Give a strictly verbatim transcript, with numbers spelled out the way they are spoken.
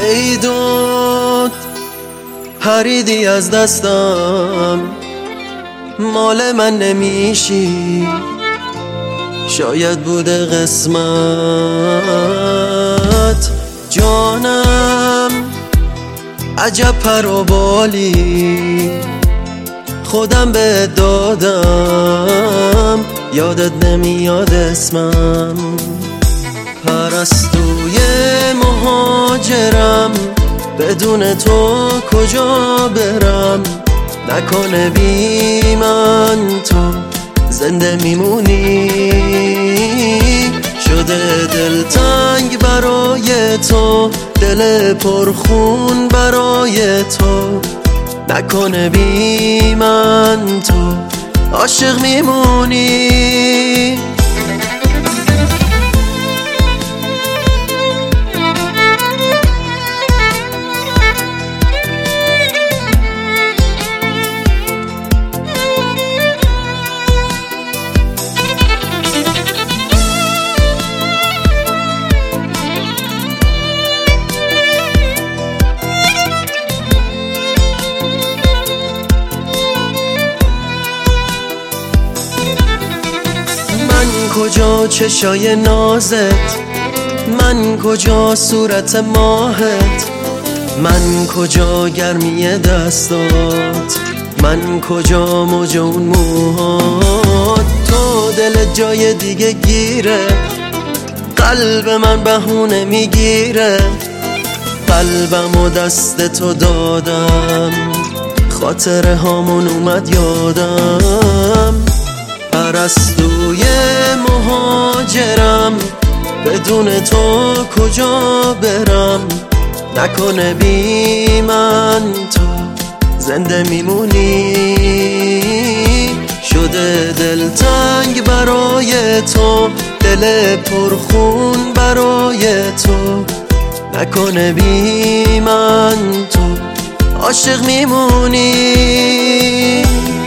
ای دود پریدی از دستم، مال من نمیشی، شاید بوده قسمت. جانم عجب پر و بالی، خودم به دادم، یادت نمیاد اسمم. پرستوی مهاجرم، بدون تو کجا برم؟ نکنه بی من تو زنده میمونی. شده دلتنگ برای تو، دل پرخون برای تو. نکنه بی من تو عاشق میمونی. من کجا چشای نازت، من کجا صورت ماهت، من کجا گرمی دستات، من کجا موج اون موهات. تو دل جای دیگه گیره، قلب من بهونه میگیره. قلبم و دست تو دادم، خاطره هامون اومد یادم. پرستوی مهاجرم، بدون تو کجا برم؟ نکنه بی من تو زنده میمونی. شده دلتنگ برای تو، دل پرخون برای تو. نکنه بی من تو عاشق میمونی.